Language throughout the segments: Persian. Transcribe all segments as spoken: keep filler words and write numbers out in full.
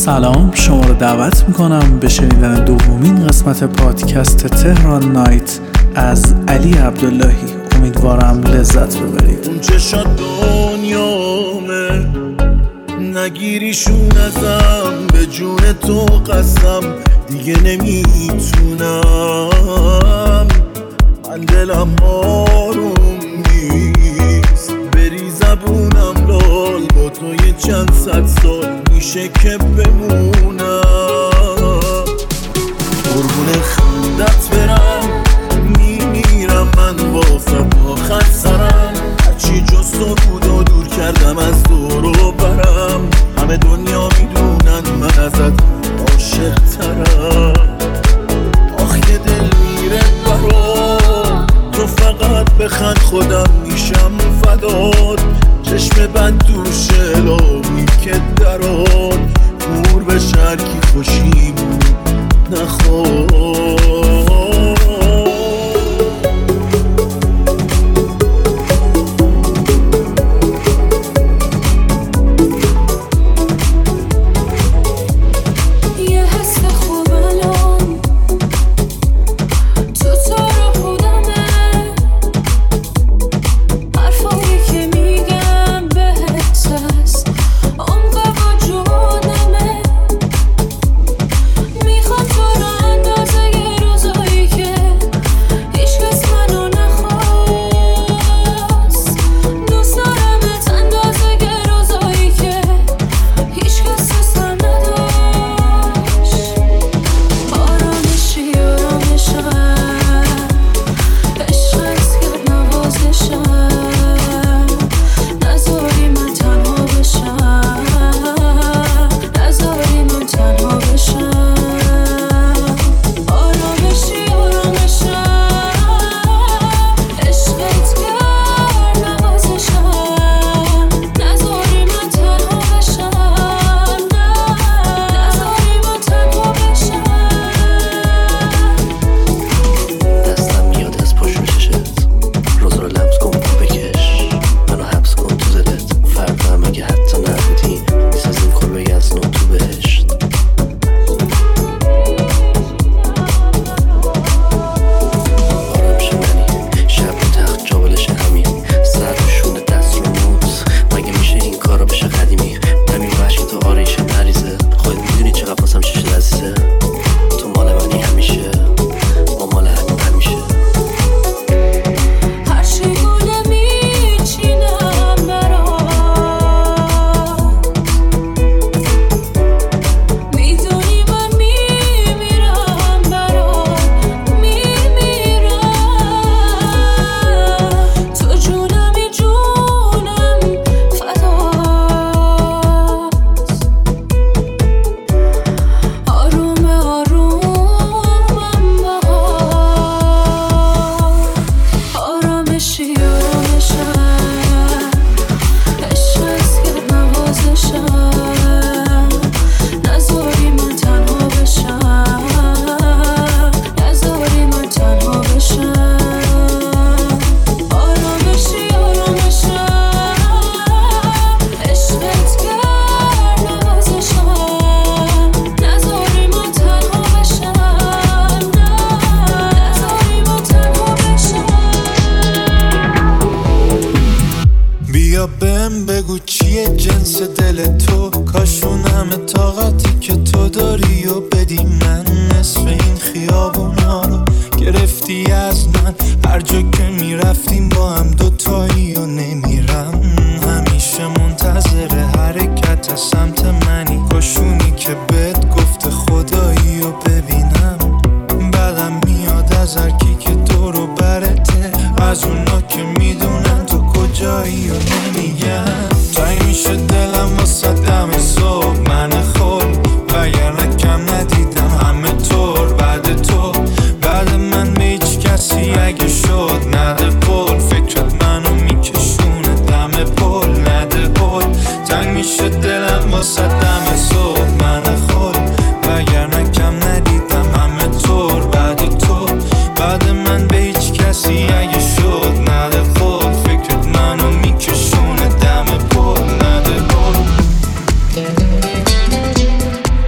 سلام، شما رو دعوت میکنم به شنیدن دومین قسمت پادکست تهران نایت از علی عبداللهی. امیدوارم لذت ببرید. اون چشات دنیامه، نگیریشون ازم، به جون تو قسم دیگه نمیتونم. من دلم آروم نیست، بری زبونم لال، با تو یه چند صد سال میشه که بمونم. قربون خندت برم، میمیرم من واسه آخر سرم. هرچی جز تو بود و دور کردم از دور و برم. همه دنیا میدونن من ازت عاشق ترم. آخ که دل میره برام، تو فقط بخند خودم میشم فدات. چشم بند دوشه لامی که درات، نور به شرکی خوشی بود نخواد. بهم بگو چیه جنس دل تو، کاشون همه طاقتی که تو داری و بدی من. نصف این خیابونا رو گرفتی از من، هر جا که میرفتیم با هم دوتایی و نمیرم. همیشه منتظر حرکت سمت منی، کاشونی که بهت گفته خدایی و ببینم. بعدم میاد از هرکی که دور و برته، از اونا که میدونن تو کجایی و نمیگن. تایی میشه دلم واسه دم صبح من خود، وگرنه کم ندیدم همه طور بعد تو. بعد من به هیچ کسی اگه شد نده پول، فکرت منو میکشونه دم پول نده پول. تنگ میشه دلم واسه دم صبح من خود، وگرنه کم ندیدم همه طور بعد تو. بعد من به هیچ کسی اگه شد نده پول، فکرت منو میکشونه دم پول نده پول.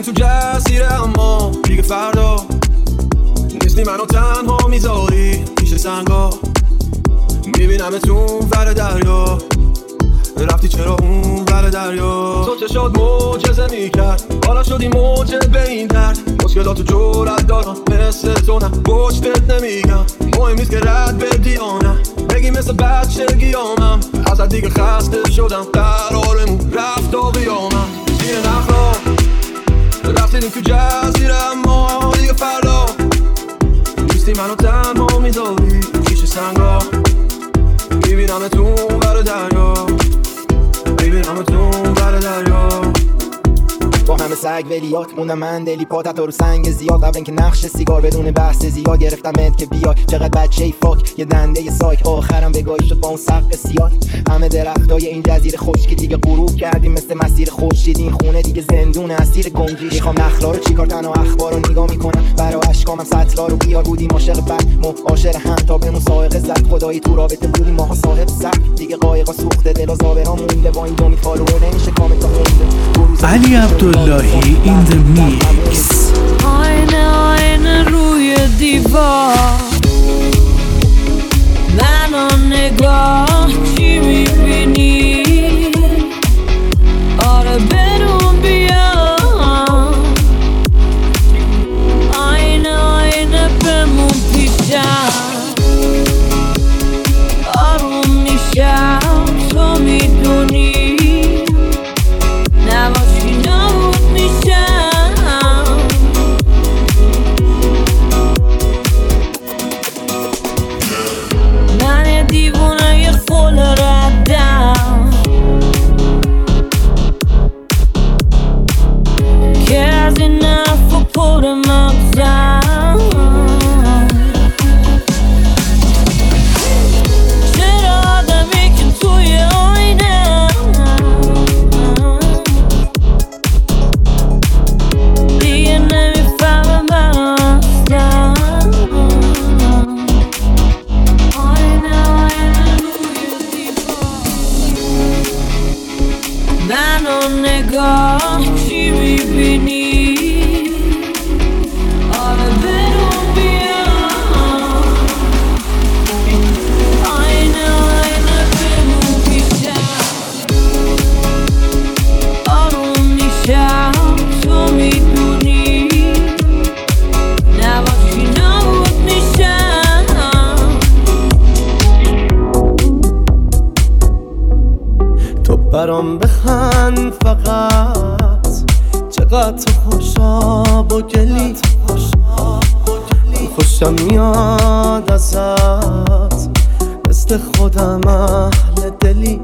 تو جزیره اما دیگه فردا نیستی، منو تنها میذاری پیش سنگا. میبینم تو ور دریا، رفتی چرا اون ور دریا؟ تو چه شد معجزه میکرد، حالا شدی موجه به این درد. مشکلاتو جرأت دارم مثل تو نه، پشتت نمیگم. مهم نیست که رد بدی آنم، بگی مثل بچگیامم. ازت دیگه خسته شدم، قرارمون رفت و قیامم. زیر نخلا رفتیدیم تو جزیره اما دیگه فردا نیستی، منو تنها میذاری پیش سنگا. میبینم تو ور دریا، میبینم تو ور دریا. با همه سگ ولیات موندم من دلی پاتت رو سنگ زیاد. قبل اینکه نقش سیگار بدون بحث زیاد گرفتمت که بیای. چقدر بچه ای فاک یه دنده ی سایک، آخرم بگاهی شد با اون سقف سیاد. همه درختای این جزیره خشکی دیگه غروب کردیم مثل مسیر خورشید. این خونه دیگه زندون اسیر گنجی. میخوام نخلا رو چیکار، تنها اخبار رو نگاه میکنم. برا اشکامم سطلا رو بیار. بودیم عاشق بد مو عاشق هم تا به مسابقه زد. خدایی تو رابطه بودیم ماها صاحب سگ. دیگه قایقا سوخته دل و زابرا مونده. با این دو میفالو نمیشه کامل تا خونده. علی عبداللهی in the mix. آینه آینه روی دیوار، منو نگاه چی میبینی؟ آره برون بیا. آینه آینه بمون پیشم، آروم میشم تو میدونی. نباشی نبود میشم. من دیوونه یه خل ردم که از این نف و پر مغزم. چرا آدمی که توی آینه دیگه نمیفهمه من اصلا. آینه آینه روی دیوار، منو نگاه چی میبینی؟ آره برون بیا. آینه آینه بمون پیشم، آروم میشم تو میدونی. نباشی نبود میشم. تو برام بخند فقط، چقدر تو خوشاب و گلی. خوشم میاد ازت، مثل خودم اهل دلی.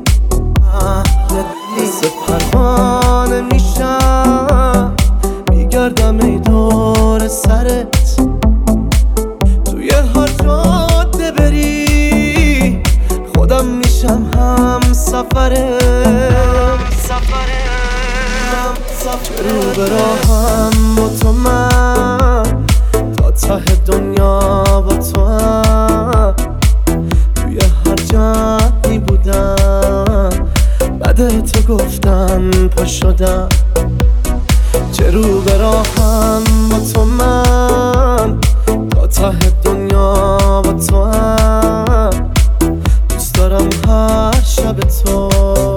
مثل پروانه میشم، میگردم ای دور سرت. توی هر جاده بری خودم میشم هم سفرت. رو به راهم با تو من، تا ته دنیا با تو هم. توی هر جایی بودم بعد تو گفتم پا شدم. چه رو به راهم با تو من، تا ته دنیا با تو هم. دوست دارم هر شب تو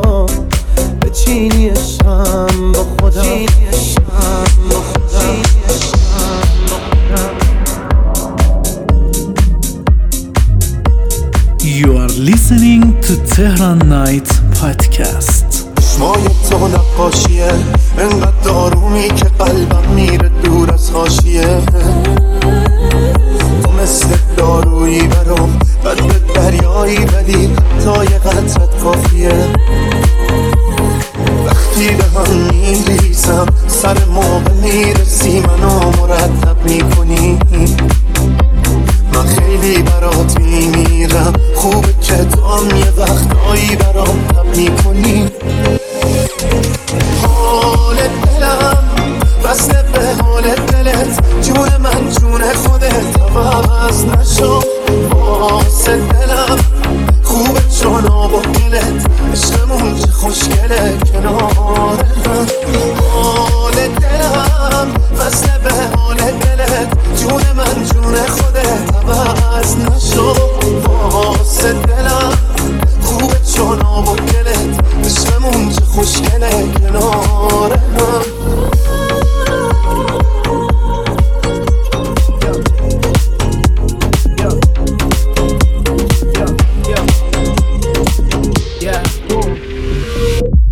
بچینیشم با خودم. You are listening to Tehran Night Podcast. چشمای تو نقاشیه، انقدر آرومی که قلبم میره دور از حاشیه. تو مثل دارویی برام، بد به دریایی ولی حتی یه قطرت کافیه. وقتی به هم میریزم سر موقع میرسی، منو مرتب میکنی. من خیلی برات میمیرم، خوبه که تو هم یه وقتایی برام تب میکنی. حال دلم بسته به حال دلت، جون من جون خودت عوض نشو. واسه دلم خوبه چون آب و گلت، عشقمون چه خوشگله کنار من. حال دلم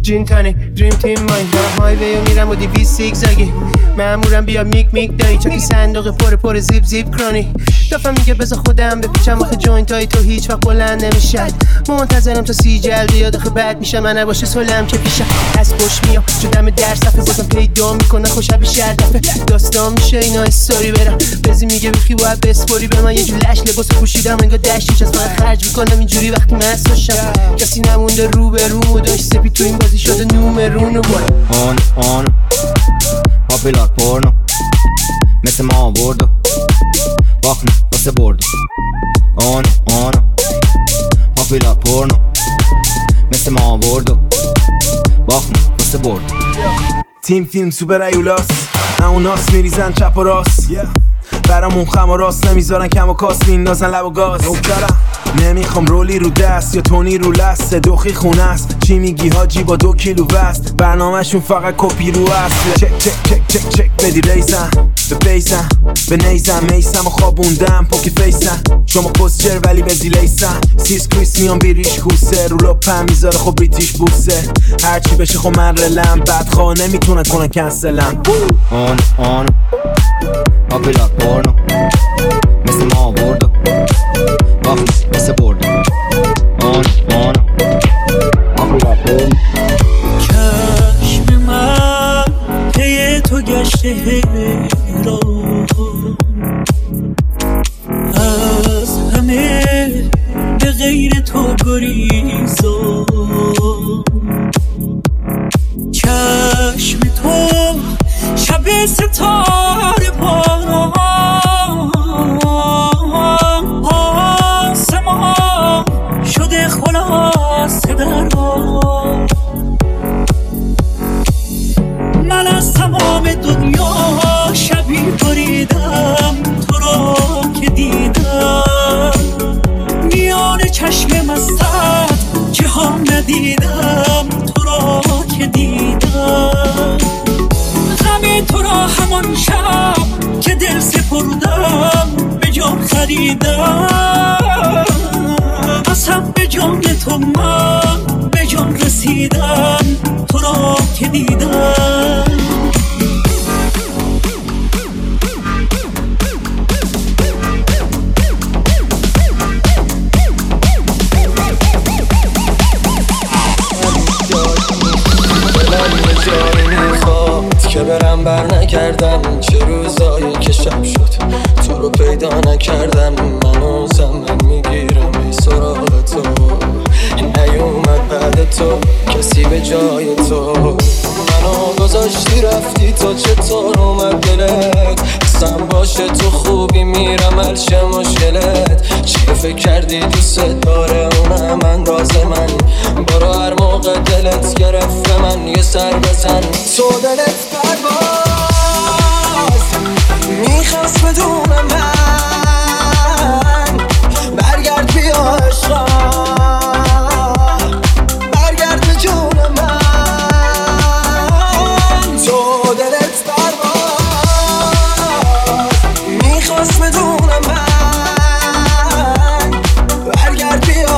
جین تانیک دریم تیم ماین دارم های ویو میرم و دیویز سیگزاگی مامورم بیا میک میک دایی چاکی صندوق پر پر زیب زیب کرانی دفعه میگه بذار خودم بپیچم آخه جوینت های تو هیچ وقت بلند نمیشد منتظرم تا سی جلده یاد آخه بد میشه من نباشه سلم که پیشم از خوش میام شدم در صفحه بازم پیدا میکنه خوشبی شردفه داستان میشه اینا استوری برم بزی میگه بخی باید بسپوری به من یه جو لش لباس پوشیدم انگار دشتیش از من خرج میکنم اینجوری وقتی مست باشم کسی نمونده رو به روم و داشت سپی تو این بازی شده نومرونو با آن آن پاپیلار پورنو مثل ما آوردو باخنه واسه بردو آن آن پاپیلار پورنو مثل ما آوردو باخنه واسه بردو تیم فیلم سوپر ایولاس اوناس میریزن چپ و راست برامون خم و راست نمیذارن کم و کاس میندازن لب و گاز نمیخوام رولی رو دست یا تونی رو لست دوخی خونه است چی میگی حاجی با دو کیلو وست برنامهشون فقط کپی رو است چک چک چک چک چک بدی ریزم به بیزم به نیزم میسم و خوابوندم پوکی فیسم شما پوستر ولی به زیلیسم سیس کریس میان بیریش کوسه رو لپم میذاره خب بریتیش بوسه هرچی بشه خب من رلم بدخواه نمیتونن کنن کنسلم آن آن پاپیلار پورنو مثل ما آوردو باخت مثل بردو آن آن پاپیلار پورنو چشم من پی تو گشته را از همه به غیر تو گریزا چشم تو شب ستاره باران آسمان شده خلاصه در بار من از تمام دنیا شبی بریدم تو را که دیدم میان چشم مستت جهان ندیدم تو را که دیدم غم تو را همان شب که دل سپردم به جان خریدم قسم به جان تو من به جان رسیدم تو را که دیدم که برم بر نکردم چه روزایی که شب شد تو رو پیدا نکردم منو زمن میگیرم ای سراغ تو نیومد بعد تو کسی به جای تو منو گذاشتی رفتی تا چطور اومد دلت قسم باشه تو خوبی میرم هر چه مشکلت چیه فکر کردی دوست داره اونم انداز من برو هر موقع دلت گرفت به من یه سر بزن تو دلت پرواز میخواست بدون من برگرد بیا عشقم برگرد به جون من تو دلت پرواز میخواست بدون من برگرد بیا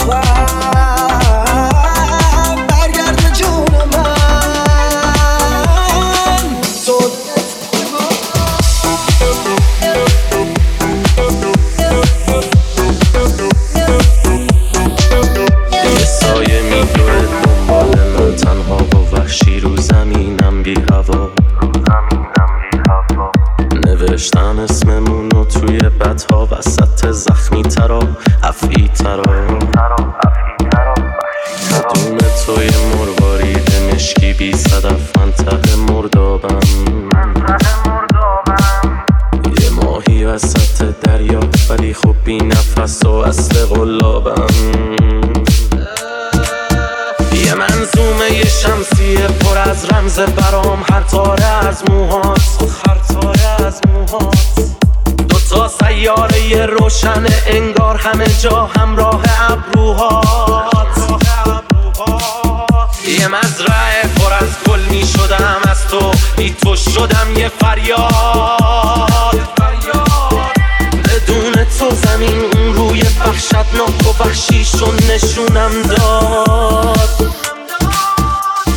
عشقم برگرد به جون من تو یه سایه میدوه دنبال من تنها و وحشی رو زمینم بی هوا نوشتم اسممونو توی بطها وسط زخمی ترا افعی ترا بدون توی مروارید مشکی بی صدف منطقه مردابم یه ماهی وسط دریا ولی خب بی نفس و اصل قلابم یه منظومه یه شمسیه پر از رمز برام هر تاره از موهات هر تاره از موهات دوتا سیاره یه روشن انگار همه جا همراه ابروهات یه مزرعه پر از گل می شدم از تو بی تو شدم یه فریاد بدون تو زمین اون روی وحشتناک و وحشیشو نشونم داد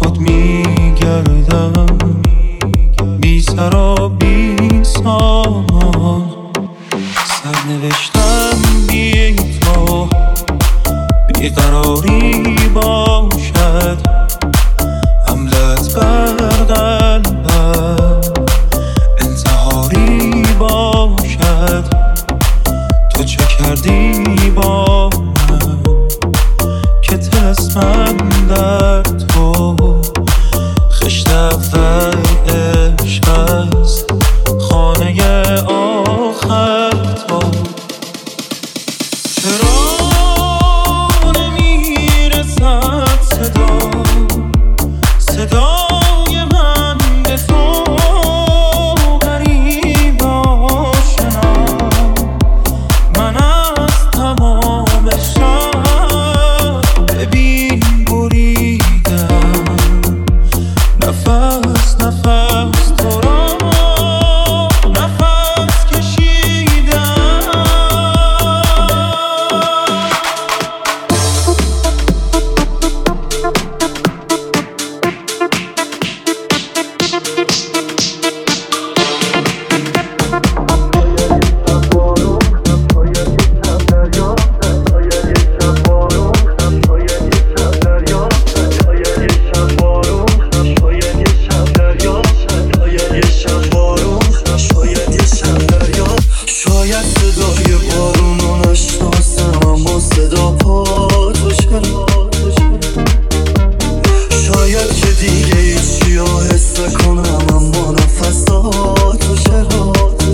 خود میگردم بی سر و بی سامان. سرنوشتم بی تو بیقراری باشد، حملت بر قلبم انتحاری باشد. تو چه کردی با من که ترسم در تو؟ خشت اول عشق است، خانه آخر تو. چرا نمیرسد صدا صدای من به تو؟ غریب آشنا من از تمام شب ببین بریدم نفس نفس تو را نفس کشیدم. شاید صدای بارون رو نشناسم اما صدا پا تو چرا؟ شاید که دیگه هیچی رو حس نکنم اما نفسات تو چرا؟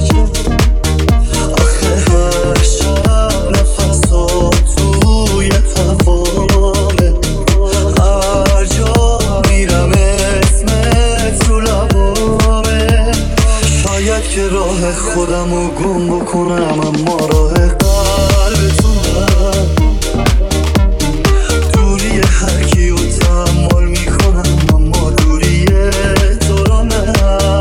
آخه هر شب نفسات توی هوامه، هر جا میرم اسمت تو لبامه. شاید که راه خودم رو گم بکنم اما راه قلب تو هم دوری هر کیو تحمل میکنم اما دوری تو رو نه.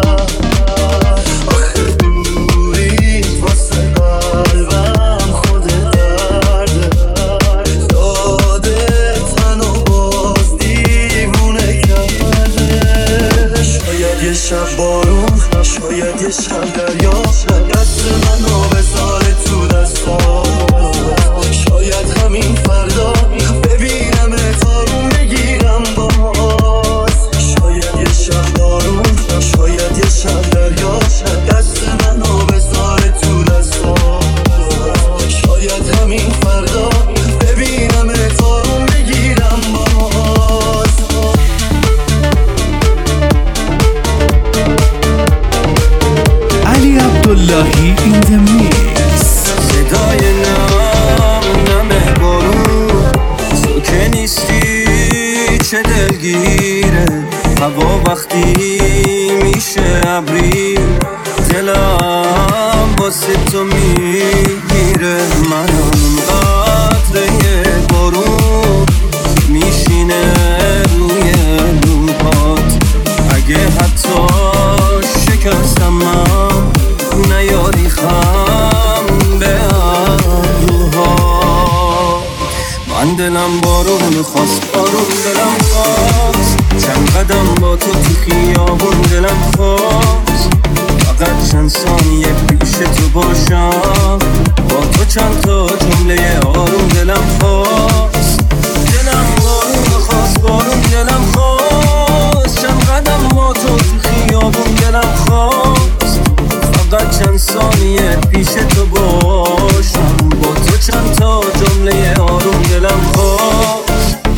آخه دوری واسه قلبم خود درده، داده تن و باز دیوونه کرده. شاید یه شب بارون، شاید یه شب دریا، دست منو بذاره تو دستات. شاید همین فردا ببینم آروم بگیرم باز. شاید یه شب بارون، شاید یه شب دریا، دست منو بذاره تو دستات. شاید همین فردا ببینم آروم بگیرم باز. علی عبداللهی in the mix. صدای نم نمه بارون، تو که نیستی چه دلگیره. هوا وقتی میشه ابری، دلم واسه تو میگیره. منم قطره بارون میشینه روی لوبات. اگه حتی شکستم من نیاری خم به ابروها. من دلم بارون خواست، بارون دلم خواست. چند قدم با تو تو خیابون دلم خواست. فقط چند ثانیه پیش تو باشم، با تو چند تا جمله آروم دلم خواست. دلم بارون خواست، بارون دلم خواست. چند قدم با تو تو خیابون دلم خواست. فقط چند ثانیه پیش تو باشم، با تو چند تا جمله آروم دلم خواست.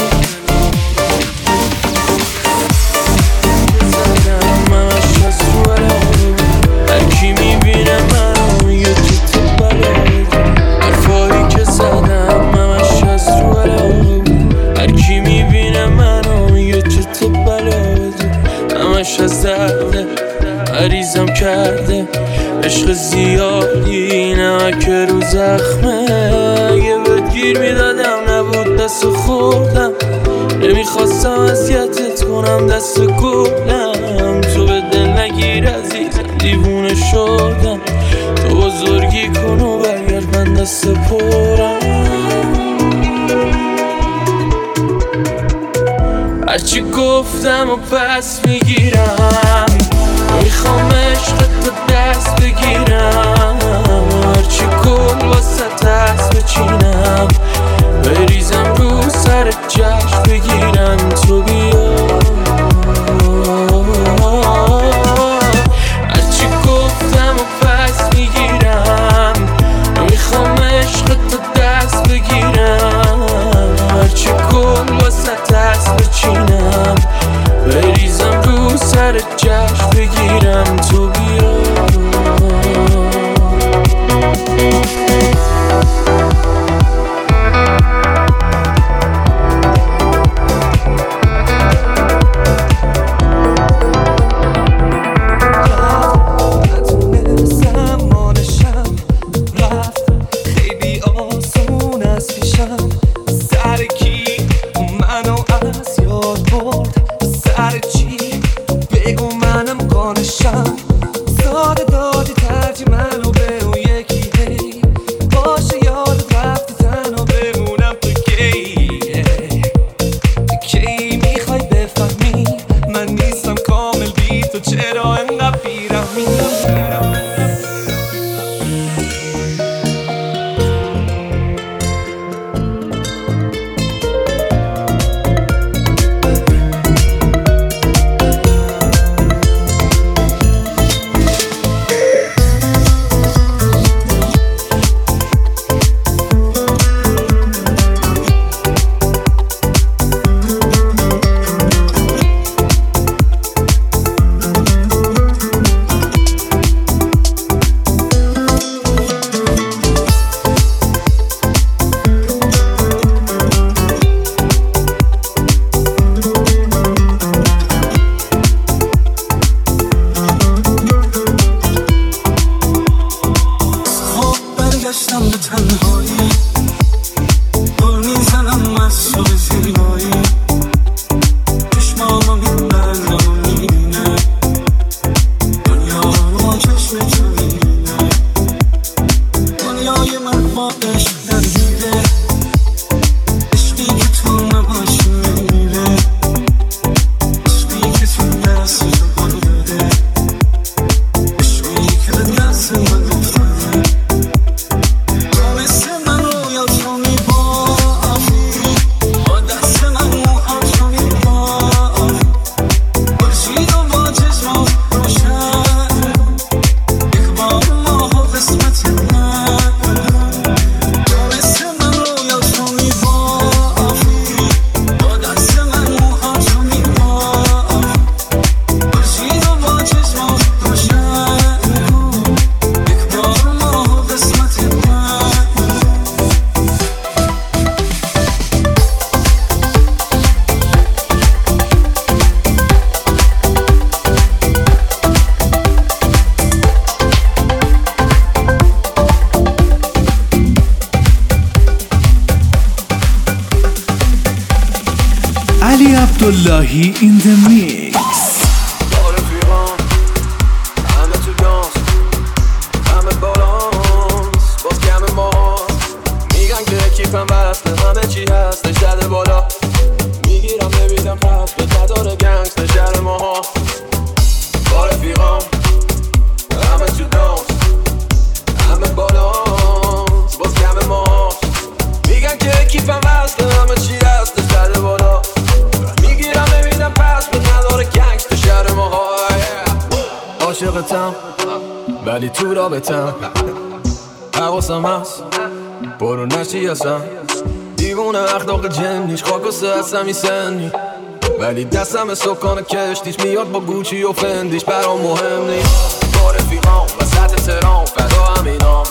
هرکی میبینه منو یه تو تو بله، حرفایی که زدم همش از رو علاقه. هرکی میبینه منو یه تو تو بله، همش از درده مریضم کرده. عشق زیادی نمک رو زخمه، یه بهت گیر میدادم نبود دست خوردم. نمیخواستم اذیتت کنم دست کلم، تو به دل نگیر عزیزم دیوونه شدم. تو بزرگی کن و برگرد من دست پرم. هرچی گفتم و پس میگیرم، میخوام عشقت رو دست بگیرم، هرچی کل واسه دست بچینم، بریزم رو سر جشن بگیرم. تو بیا هرچی گفتم و پس میگیرم، میخوام عشقت رو دست بگیرم، هرچی کل واسه دست بچینم، بریزم رو سر جشن بگیرم. تو بیا علی عبداللهی in the mix. با رفیقان همه تو دانس، همه بالانس، باز کم ماست، میگن که کیفم بسته، همه چی هستش زده بالا، میگیرم نمیدم پس به نداره گنگستر شهر ماها. با رفیقان همه تو دانس، همه بالانس، باز کم ماست، میگن که کیفم بسته، همه چی هستش زده بالا، میگیرم نمیدم پس به نداره گنگستر شهر ماها. عاشقتم ولی تو رابطم، حواسم هست برو نشی هستم، دیوونه اخلاق جنیش خاکسته هستم این سنی، ولی دستم سکان کشتیش میاد با گوچی و فندیش برام مهم نیست. با رفیقام وسط تهران فدا همینام،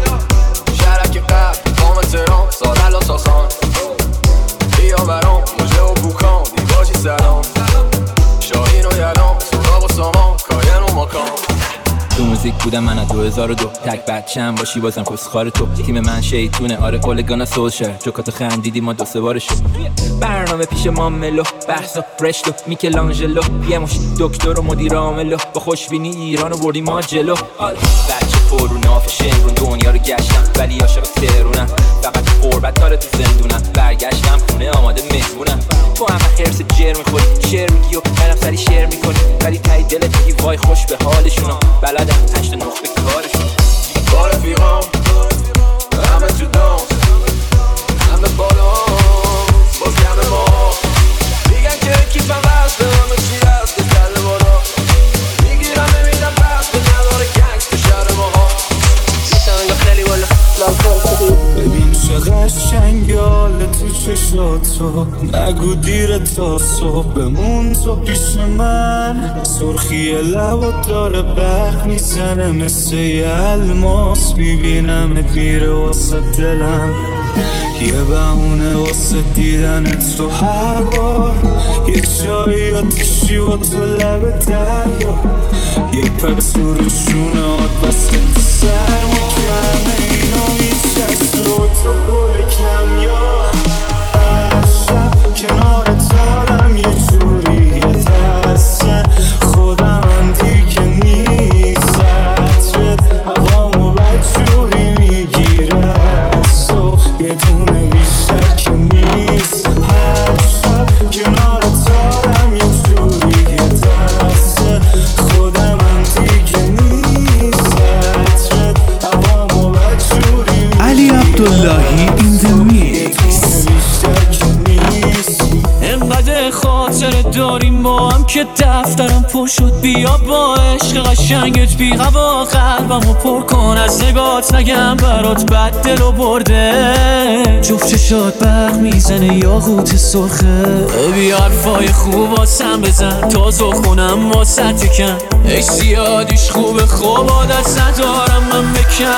شرک قبل قام تهران سادل و ساسان، بیا برام مجه و بوکان دیباجی سلام، شاهین و یلام سوراب و سامان کاین و ماکان. تو موزیک بودم من از دو هزار و دو، تک بچم باشی بازم کسخار تو، تیم من شیطونه آره اولگانا سولشر، جوکاتو خندیدی ما دو سه بارشو، برنامه پیش ما ملو بحثا رشتو میکلانجلو، یه مش دکتر و مدیر عاملو، با خوشبینی ایرانو بردی ما جلو. بچه پر رو نافشه امرون دنیا رو گشتم ولی عاشق تهرونم، فقط قربت داره تو زندونم، برگشتم خونه آماده مهمونم، تو هم حرس جر میخوری، شعر میگی و منم سری شعر میکنی، ولی تایی دلت میگی وای خوش به حالشونو، بلدم هشت نخبه کارشون. با رفیقام همه تو دانس، همه بالانس، باز کمه ما میگن که کیفم وزده همه چی هست که کل بالا میگیرم نمیدم بست به نداره گنگس تو شهر ما ها میشنگا خیلی بالا ببین چه قشنگاله تو چشاتو، نگو دیره تا صبح بمون تو پیش من. سرخی لبات داره برق میزنه مثل یه الماس، میبینمت میره واسه دلم، یه بهونه واسه دیدن تو هر بار، یه چایی آتیشی و تو لب دریا، یه پک سروشونه آت بسته تو سر مکرمه اینا میچست رو تو گل کم یا هر شب کنار تارم یه جوری ترسه خودم اندی که نیست عطرت هوامو بدجوری میگیره سو یه دونه بیشتر که نیست هر شب کنار تارم یه جوری ترسه خودم اندی که نیست عطرت هوامو بدجوری علی عبداللهی این the mix. انقدر خاطر داریم با هم که دفترم پر شد، بیا با عشق قشنگت بی هوا قلبمو پر کن، از نگات نگم برات بد دلو برده، جفت چشات برق میزنه یاقوت سرخه، بیا حرفای خوب واسم بزن تازه خونم واسه تکن، ای زیادیش خوبه خوب عادت ندارم من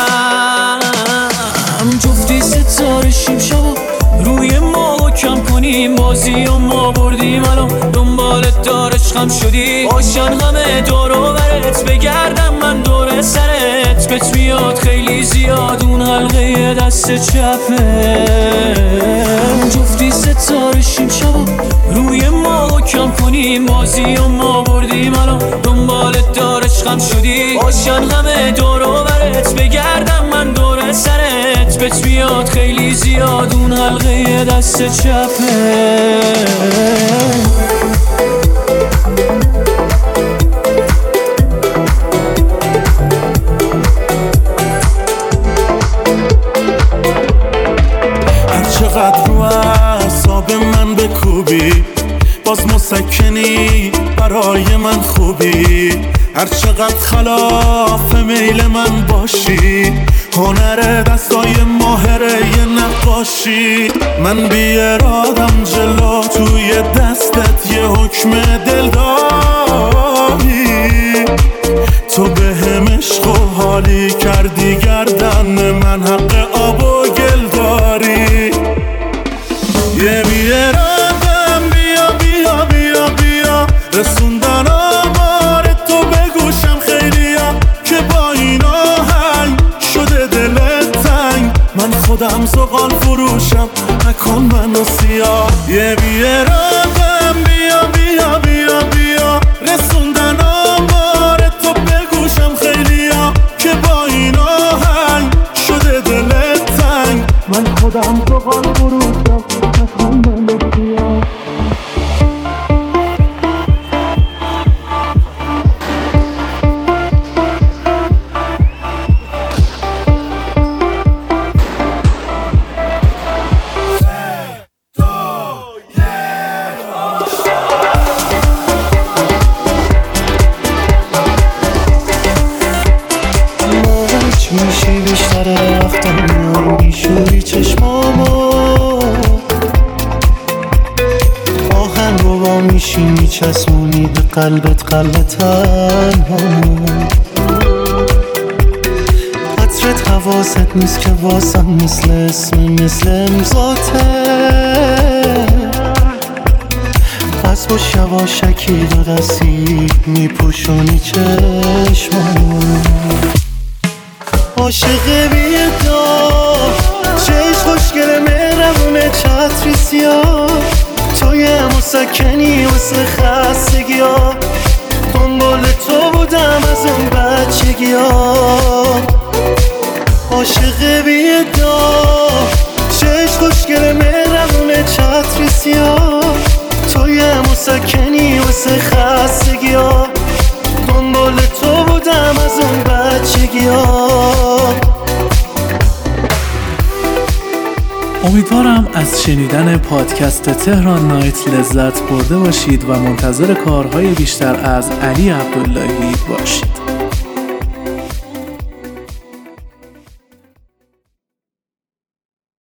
بکن، جفتی ستاره شیم شبا روی ما و کم کنیم بازی و ما بردیم، الان دنبالت دار عشقم شدی آشان همه دور و برت بگردم من دور سرت، بهت میاد خیلی زیاد اون حلقه دست چپه، جفتی ستاره شیم شبا روی ما و کم کنیم بازی و ما بردیم، الان دنبالت دار عشقم شدی آشان همه دور و برت بگردم من دور سرت، بهت میاد خیلی زیاد اون حلقه دست چپه. هر چقدر رو اعصاب من بکوبی باز مسکنی برای من خوبی، هر چقدر خلاف میل من باشی هنر دستای ماهره یه نقاشی، من بی ارادم جلو توی دستت یه حکم دل داری، تو به هم عشق و حالی کردی گردن من حق آب و گل داری، یه بی ارادم بیا بیا بیا بیا رسوندن آمار تو بگوشم خیلیا که با این آهنگ شده دلت تنگ، من خودم زغال فروشم نکن منو سیاه، یه بی ارادم بیا بیا بیا بیا رسوندن آمار تو بگوشم خیلیا که با این آهنگ شده دلت تنگ، من خودم زغال فروشم نکن منو سیاه. میشی بیشتر رفتم میان بیشوری چشمامو، آهنگو با میشی میچسونی به قلبت قلب تنهامو، عطرت حواست نیست که واسم مثل اسم مثل امضاته، پس با شواشکی دو دستی میپوشونی چشمامو، عاشق بیدار چش خوشگل مهربونه چتری سیاه، توی مسکنی واسه خستگی ها، دنبال تو بودم از اون بچگی ها، عاشق بیدار چش خوشگل مهربونه چتری سیاه، مسکنی واسه خستگی ها، دنبال تو بودم از اون بچگی ها. امیدوارم از شنیدن پادکست تهران نایت لذت برده باشید و منتظر کارهای بیشتر از علی عبداللهی باشید.